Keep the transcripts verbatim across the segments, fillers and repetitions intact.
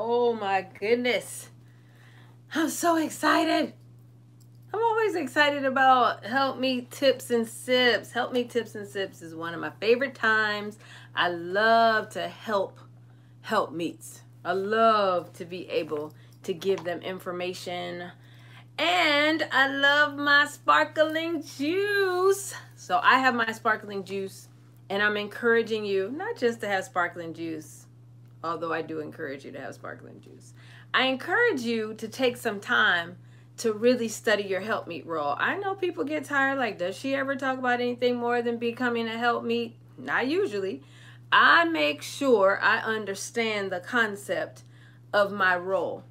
Oh my goodness. I'm so excited. I'm always excited about Help Me Tips and Sips. Help Me Tips and Sips is one of my favorite times. I love to help help meets. I love to be able to give them information. And I love my sparkling juice. So I have my sparkling juice, and I'm encouraging you not just to have sparkling juice, although I do encourage you to have sparkling juice. I encourage you to take some time to really study your helpmeet role. I know people get tired, like, does she ever talk about anything more than becoming a helpmeet? Not usually. I make sure I understand the concept of my role.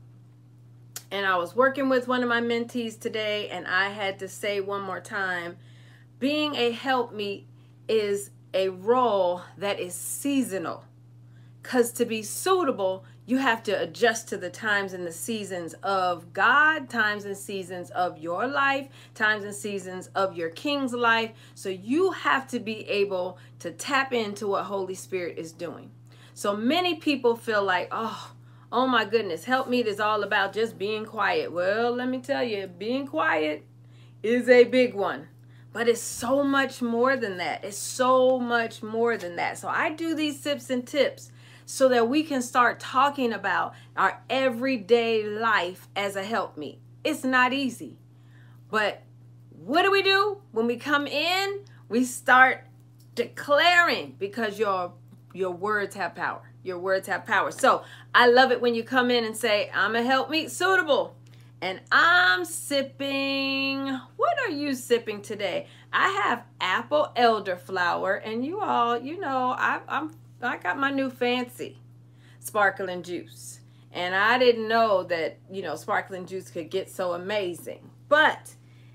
And I was working with one of my mentees today, and I had to say one more time, being a helpmeet is a role that is seasonal. Because to be suitable, you have to adjust to the times and the seasons of God, times and seasons of your life, times and seasons of your king's life. So you have to be able to tap into what Holy Spirit is doing. So many people feel like, oh, oh my goodness, helpmeet is all about just being quiet. Well, let me tell you, being quiet is a big one. But it's so much more than that. It's so much more than that. So I do these sips and tips so that we can start talking about our everyday life as a helpmeet. It's not easy. But what do we do? When we come in, we start declaring, because your, your words have power. Your words have power. So I love it when you come in and say, I'm a helpmeet suitable. And I'm sipping, what are you sipping today? I have apple elderflower, and you all, you know, I, I'm I got my new fancy sparkling juice. And I didn't know that, you know, sparkling juice could get so amazing. But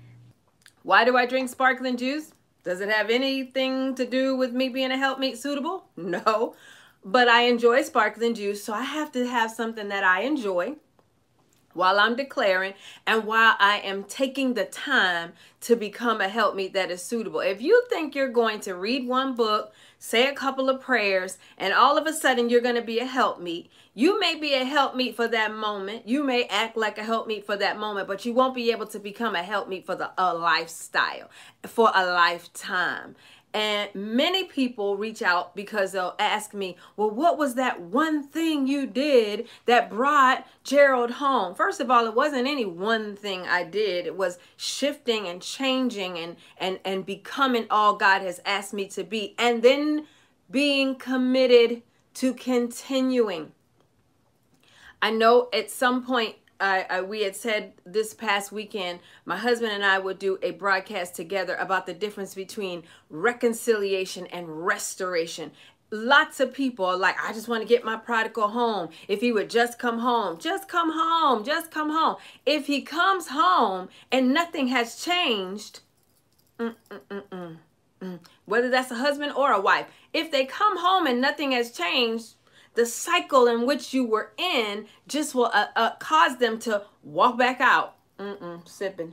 why do I drink sparkling juice? Does it have anything to do with me being a helpmeet suitable? No. But I enjoy sparkling juice, so I have to have something that I enjoy while I'm declaring and while I am taking the time to become a helpmeet that is suitable. If you think you're going to read one book, say a couple of prayers, and all of a sudden you're going to be a helpmeet, you may be a helpmeet for that moment. You may act like a helpmeet for that moment, but you won't be able to become a helpmeet for the a lifestyle, for a lifetime. And many people reach out because they'll ask me, well, what was that one thing you did that brought Gerald home? First of all, it wasn't any one thing I did. It was shifting and changing and, and, and becoming all God has asked me to be. And then being committed to continuing. I know at some point, I, I, we had said this past weekend, my husband and I would do a broadcast together about the difference between reconciliation and restoration. Lots of people are like, I just want to get my prodigal home. If he would just come home, just come home, just come home. If he comes home and nothing has changed, mm, mm, mm, mm, mm, whether that's a husband or a wife, if they come home and nothing has changed, the cycle in which you were in just will uh, uh, cause them to walk back out. Mm-mm, sipping.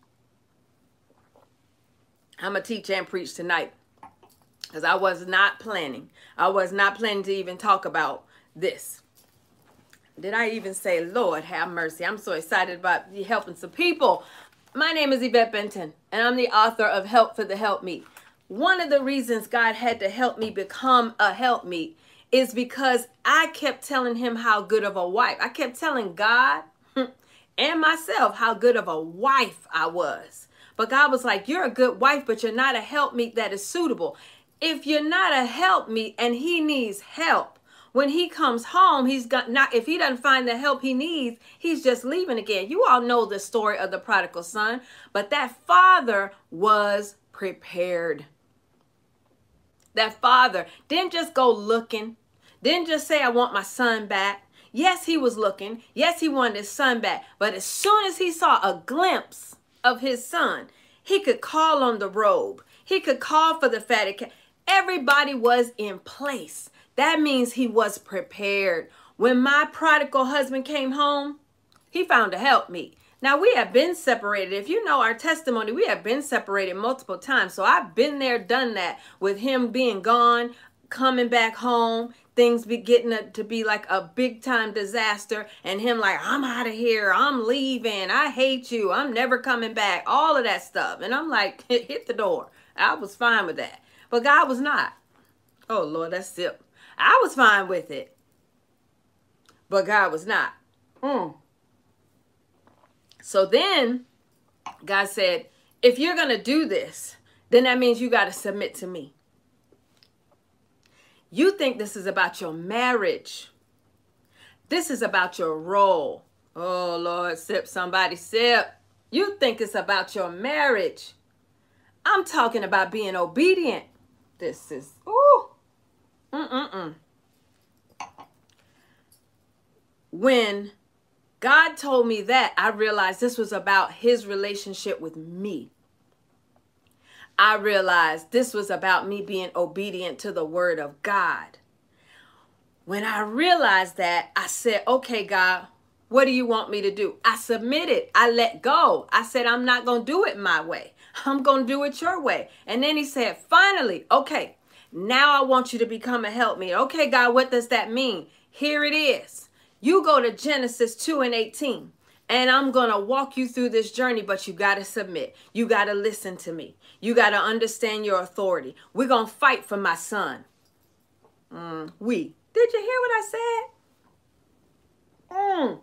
I'm going to teach and preach tonight because I was not planning. I was not planning to even talk about this. Did I even say, Lord, have mercy? I'm so excited about helping some people. My name is Yvette Benton, and I'm the author of Help for the Helpmeet. One of the reasons God had to help me become a helpmeet is because I kept telling him how good of a wife. I kept telling God and myself how good of a wife I was. But God was like, you're a good wife, but you're not a helpmeet that is suitable. If you're not a helpmeet and he needs help, when he comes home, he's got not, if he doesn't find the help he needs, he's just leaving again. You all know the story of the prodigal son, but that father was prepared. That father didn't just go looking, didn't just say, I want my son back. Yes, he was looking. Yes, he wanted his son back. But as soon as he saw a glimpse of his son, he could call on the robe. He could call for the fatted calf. Everybody was in place. That means he was prepared. When my prodigal husband came home, he found a helpmeet. Now, we have been separated. If you know our testimony, we have been separated multiple times. So I've been there, done that with him being gone. coming back home, things be getting a, to be like a big time disaster, and him like, I'm out of here, I'm leaving, I hate you, I'm never coming back, all of that stuff. And I'm like, hit, hit the door. I was fine with that. But God was not. Oh Lord, that's it. I was fine with it. But God was not. Mm. So then God said, if you're going to do this, then that means you got to submit to me. You think this is about your marriage. This is about your role. Oh, Lord, sip, somebody sip. You think it's about your marriage. I'm talking about being obedient. This is, ooh, mm-mm-mm. When God told me that, I realized this was about his relationship with me. I realized this was about me being obedient to the word of God. When I realized that, I said, okay, God, what do you want me to do? I submitted. I let go. I said, I'm not going to do it my way. I'm going to do it your way. And then he said, finally, okay, now I want you to become a helpmeet. Okay, God, what does that mean? Here it is. You go to Genesis two and eighteen. And I'm going to walk you through this journey, but you got to submit. You got to listen to me. You got to understand your authority. We're going to fight for my son. Mm, we. Did you hear what I said? Mm.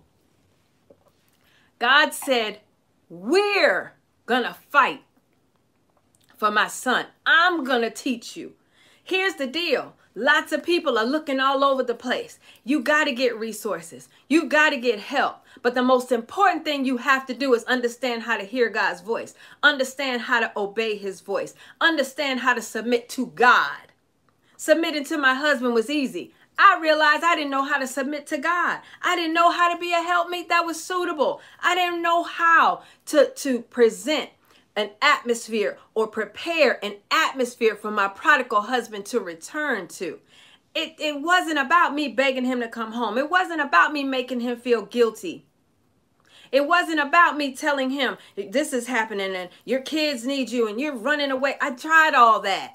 God said, we're going to fight for my son. I'm going to teach you. Here's the deal. Lots of people are looking all over the place. You got to get resources. You got to get help. But the most important thing you have to do is understand how to hear God's voice. Understand how to obey his voice. Understand how to submit to God. Submitting to my husband was easy. I realized I didn't know how to submit to God. I didn't know how to be a helpmeet that was suitable. I didn't know how to, to present an atmosphere or prepare an atmosphere for my prodigal husband to return to. It, it wasn't about me begging him to come home. It wasn't about me making him feel guilty. It wasn't about me telling him this is happening and your kids need you and you're running away. I tried all that.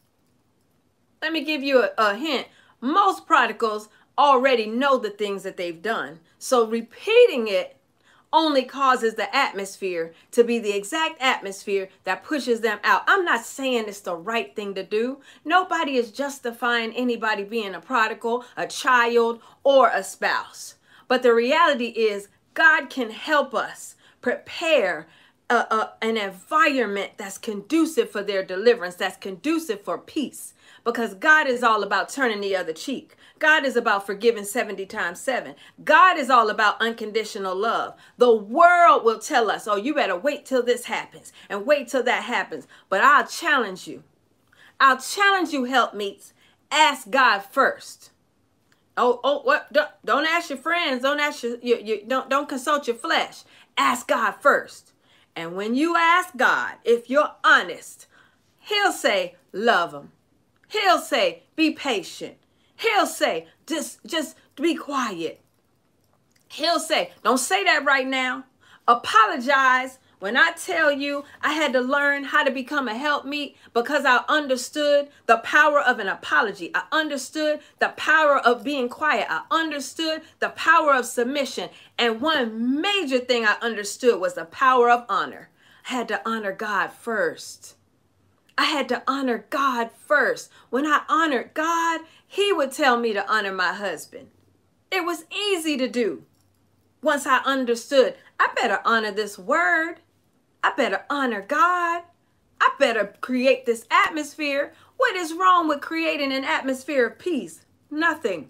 Let me give you a, a hint. Most prodigals already know the things that they've done. So repeating it only causes the atmosphere to be the exact atmosphere that pushes them out. I'm not saying it's the right thing to do. Nobody is justifying anybody being a prodigal, a child, or a spouse. But the reality is God can help us prepare a, a, an environment that's conducive for their deliverance, that's conducive for peace. Because God is all about turning the other cheek. God is about forgiving seventy times seven. God is all about unconditional love. The world will tell us, oh, you better wait till this happens and wait till that happens. But I'll challenge you. I'll challenge you, helpmeets. Ask God first. Oh, oh, what? Don't, don't ask your friends. Don't ask your, you, you, don't, don't consult your flesh. Ask God first. And when you ask God, if you're honest, he'll say, love him. He'll say, be patient. He'll say, just, just be quiet. He'll say, don't say that right now. Apologize. When I tell you I had to learn how to become a helpmeet because I understood the power of an apology. I understood the power of being quiet. I understood the power of submission. And one major thing I understood was the power of honor. I had to honor God first. I had to honor God first. When I honored God, he would tell me to honor my husband. It was easy to do. Once I understood, I better honor this word. I better honor God. I better create this atmosphere. What is wrong with creating an atmosphere of peace? Nothing.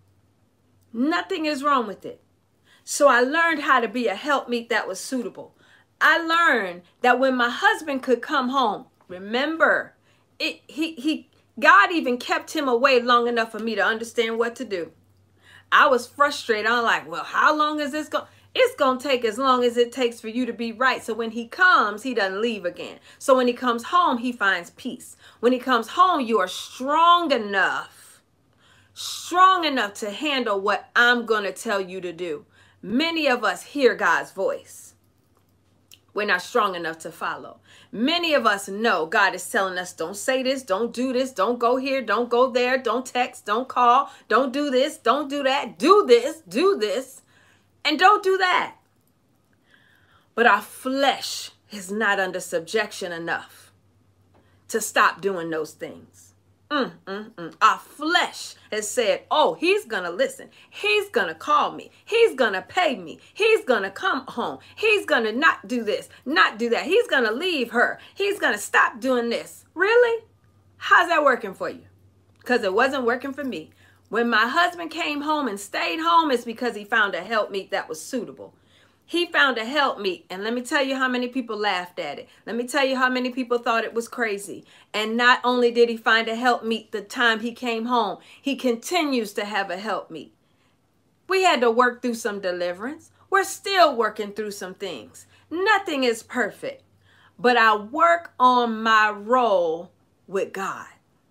Nothing is wrong with it. So I learned how to be a helpmeet that was suitable. I learned that when my husband could come home, remember, it, he, he, God even kept him away long enough for me to understand what to do. I was frustrated. I'm like, well, how long is this going? It's going to take as long as it takes for you to be right. So when he comes, he doesn't leave again. So when he comes home, he finds peace. When he comes home, you are strong enough, strong enough to handle what I'm going to tell you to do. Many of us hear God's voice. We're not strong enough to follow. Many of us know God is telling us, don't say this, don't do this, don't go here, don't go there, don't text, don't call, don't do this, don't do that, do this, do this, and don't do that. But our flesh is not under subjection enough to stop doing those things. Mm, mm, mm. Our flesh has said, oh, he's going to listen. He's going to call me. He's going to pay me. He's going to come home. He's going to not do this, not do that. He's going to leave her. He's going to stop doing this. Really? How's that working for you? Because it wasn't working for me. When my husband came home and stayed home, it's because he found a helpmeet that was suitable. He found a helpmeet, and let me tell you how many people laughed at it. Let me tell you how many people thought it was crazy. And not only did he find a helpmeet the time he came home, he continues to have a helpmeet. We had to work through some deliverance. We're still working through some things. Nothing is perfect, but I work on my role with God.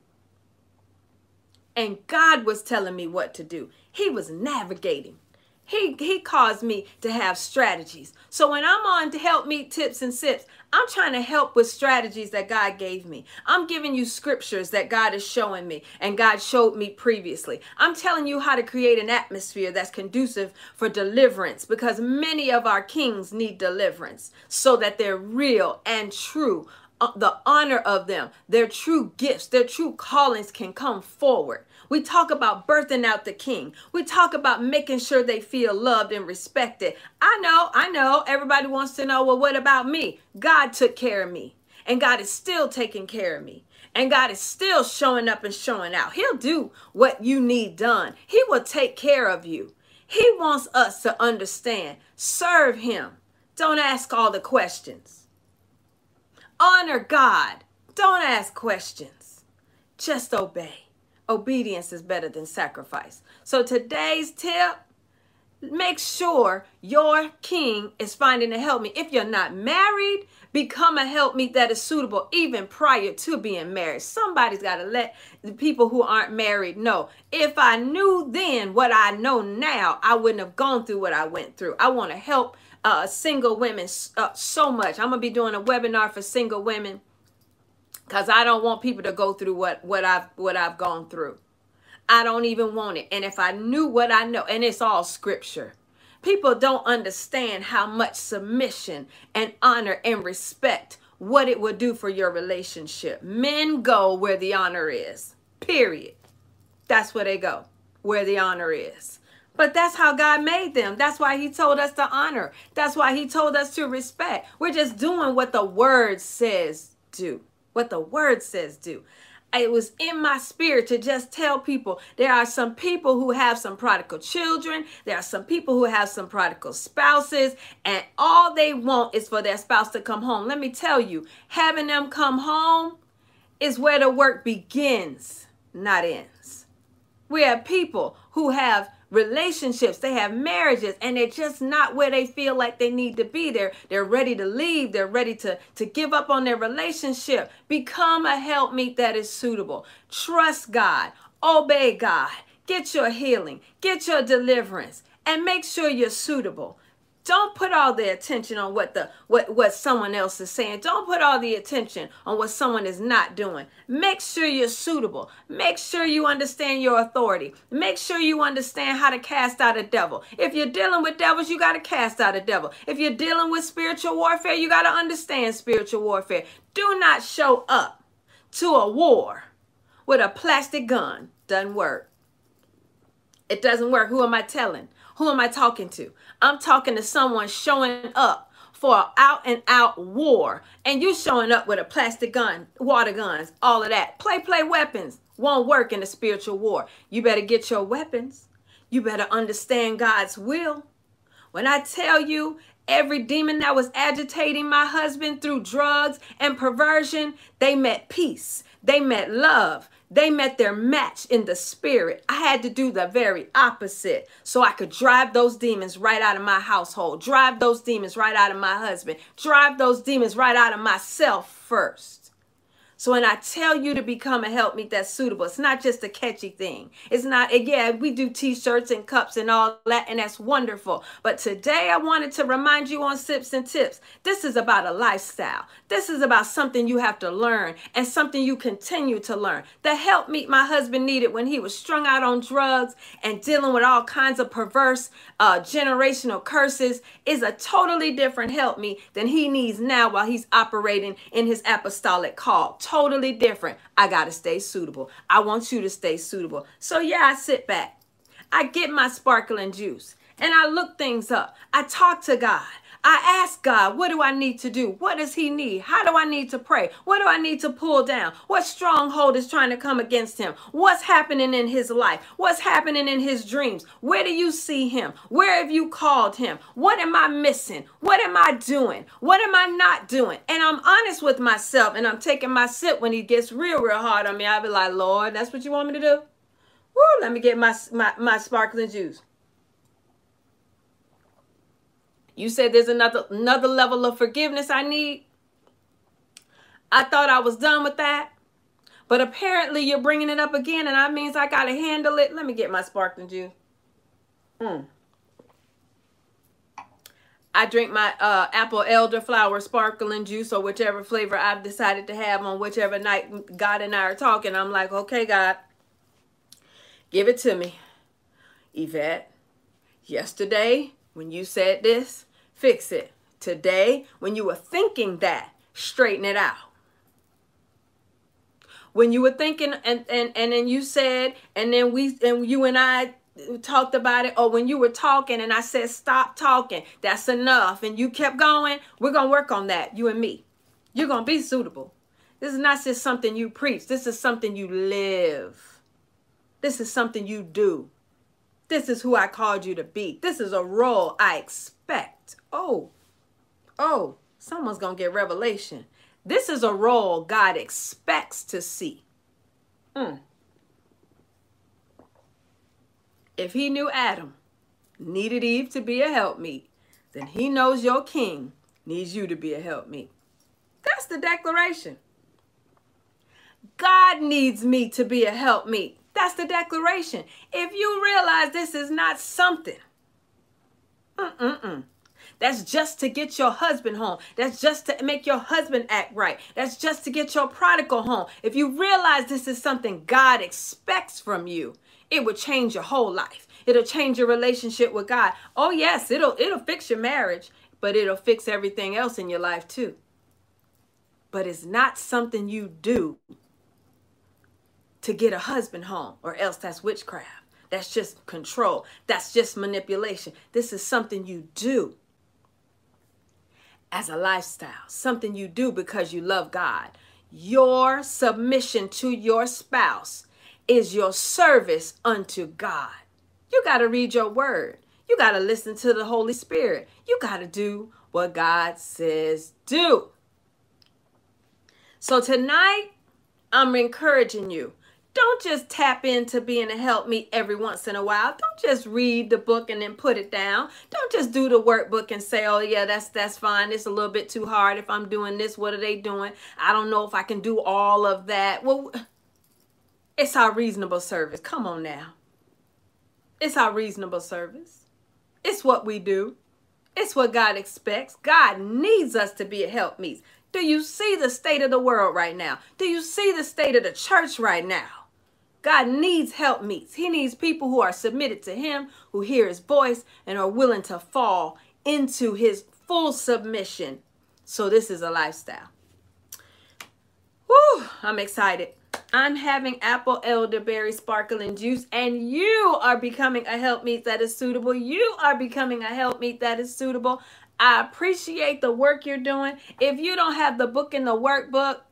And God was telling me what to do. He was navigating. He, he caused me to have strategies. So when I'm on to Helpmeet Tips and Sips, I'm trying to help with strategies that God gave me. I'm giving you scriptures that God is showing me and God showed me previously. I'm telling you how to create an atmosphere that's conducive for deliverance, because many of our kings need deliverance so that they're real and true. Uh, the honor of them, their true gifts, their true callings can come forward. We talk about birthing out the king. We talk about making sure they feel loved and respected. I know, I know, everybody wants to know, well, what about me? God took care of me, and God is still taking care of me. And God is still showing up and showing out. He'll do what you need done. He will take care of you. He wants us to understand. Serve him. Don't ask all the questions. Honor God. Don't ask questions. Just obey. Obedience is better than sacrifice. So today's tip, make sure your king is finding a helpmeet. If you're not married, become a helpmeet that is suitable even prior to being married. Somebody's got to let the people who aren't married know. If I knew then what I know now, I wouldn't have gone through what I went through. I want to help uh, single women uh, so much. I'm going to be doing a webinar for single women, because I don't want people to go through what, what, I've, what I've gone through. I don't even want it. And if I knew what I know, and it's all scripture. People don't understand how much submission and honor and respect, what it will do for your relationship. Men go where the honor is, period. That's where they go, where the honor is. But that's how God made them. That's why he told us to honor. That's why he told us to respect. We're just doing what the word says do. What the word says do. It was in my spirit to just tell people there are some people who have some prodigal children. There are some people who have some prodigal spouses, and all they want is for their spouse to come home. Let me tell you, having them come home is where the work begins, not ends. We have people who have relationships, they have marriages, and they're just not where they feel like they need to be. They're, they're ready to leave. They're ready to, to give up on their relationship. Become a helpmeet that is suitable. Trust God. Obey God. Get your healing. Get your deliverance. And make sure you're suitable. Don't put all the attention on what the what, what someone else is saying. Don't put all the attention on what someone is not doing. Make sure you're suitable. Make sure you understand your authority. Make sure you understand how to cast out a devil. If you're dealing with devils, you got to cast out a devil. If you're dealing with spiritual warfare, you got to understand spiritual warfare. Do not show up to a war with a plastic gun. Doesn't work. It doesn't work. Who am I telling? Who am I talking to? I'm talking to someone showing up for an out and out war. And you showing up with a plastic gun, water guns, all of that. Play, play weapons won't work in a spiritual war. You better get your weapons. You better understand God's will. When I tell you every demon that was agitating my husband through drugs and perversion, they met peace. They met love. They met their match in the spirit. I had to do the very opposite so I could drive those demons right out of my household, drive those demons right out of my husband, drive those demons right out of myself first. So when I tell you to become a helpmeet that's suitable, it's not just a catchy thing. It's not, yeah, we do t-shirts and cups and all that, and that's wonderful. But today I wanted to remind you on Sips and Tips, this is about a lifestyle. This is about something you have to learn and something you continue to learn. The helpmeet my husband needed when he was strung out on drugs and dealing with all kinds of perverse uh, generational curses is a totally different helpmeet than he needs now while he's operating in his apostolic call. Totally different. I got to stay suitable. I want you to stay suitable. So yeah, I sit back. I get my sparkling juice and I look things up. I talk to God. I ask God, what do I need to do? What does he need? How do I need to pray? What do I need to pull down? What stronghold is trying to come against him? What's happening in his life? What's happening in his dreams? Where do you see him? Where have you called him? What am I missing? What am I doing? What am I not doing? And I'm honest with myself, and I'm taking my sip when he gets real, real hard on me. I'll be like, Lord, that's what you want me to do? Woo, let me get my, my, my sparkling juice. You said there's another another level of forgiveness I need. I thought I was done with that. But apparently you're bringing it up again, and that means I got to handle it. Let me get my sparkling juice. Mm. I drink my uh, apple elderflower sparkling juice or whichever flavor I've decided to have on whichever night God and I are talking. I'm like, okay, God, give it to me. Yvette, yesterday when you said this, fix it. Today, when you were thinking that, straighten it out. When you were thinking and, and, and then you said, and then we, and you and I talked about it, or when you were talking and I said, stop talking, that's enough. And you kept going, we're going to work on that, you and me. You're going to be suitable. This is not just something you preach. This is something you live. This is something you do. This is who I called you to be. This is a role I expect. Oh, oh, someone's going to get revelation. This is a role God expects to see. Mm. If he knew Adam needed Eve to be a helpmeet, then he knows your king needs you to be a helpmeet. That's the declaration. God needs me to be a helpmeet. That's the declaration. If you realize this is not something, mm-mm-mm, that's just to get your husband home. That's just to make your husband act right. That's just to get your prodigal home. If you realize this is something God expects from you, it would change your whole life. It'll change your relationship with God. Oh yes, it'll it'll fix your marriage, but it'll fix everything else in your life too. But it's not something you do to get a husband home, or else that's witchcraft. That's just control. That's just manipulation. This is something you do as a lifestyle, something you do because you love God. Your submission to your spouse is your service unto God. You got to read your word. You got to listen to the Holy Spirit. You got to do what God says do. So tonight, I'm encouraging you. Don't just tap into being a helpmeet every once in a while. Don't just read the book and then put it down. Don't just do the workbook and say, oh, yeah, that's that's fine. It's a little bit too hard. If I'm doing this, what are they doing? I don't know if I can do all of that. Well, it's our reasonable service. Come on now. It's our reasonable service. It's what we do. It's what God expects. God needs us to be a helpmeet. Do you see the state of the world right now? Do you see the state of the church right now? God needs helpmeets. He needs people who are submitted to him, who hear his voice, and are willing to fall into his full submission. So this is a lifestyle. Woo, I'm excited. I'm having apple elderberry sparkling juice, and you are becoming a helpmeet that is suitable. You are becoming a helpmeet that is suitable. I appreciate the work you're doing. If you don't have the book and the workbook,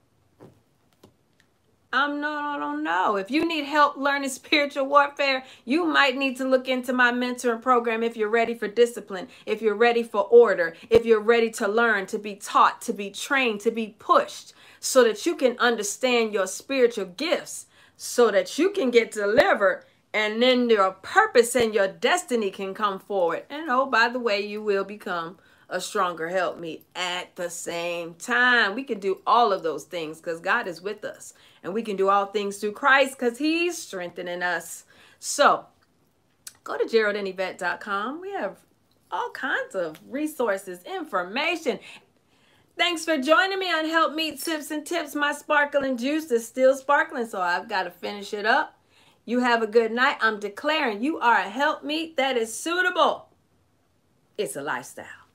I'm no, I don't know. If you need help learning spiritual warfare, you might need to look into my mentoring program if you're ready for discipline, if you're ready for order, if you're ready to learn, to be taught, to be trained, to be pushed, so that you can understand your spiritual gifts, so that you can get delivered, and then your purpose and your destiny can come forward. And oh, by the way, you will become a stronger helpmeet at the same time. We can do all of those things because God is with us. And we can do all things through Christ because he's strengthening us. So go to Gerald and Yvette dot com. We have all kinds of resources, information. Thanks for joining me on Helpmeet Tips and Tips. My sparkling juice is still sparkling, so I've got to finish it up. You have a good night. I'm declaring you are a helpmeet that is suitable. It's a lifestyle.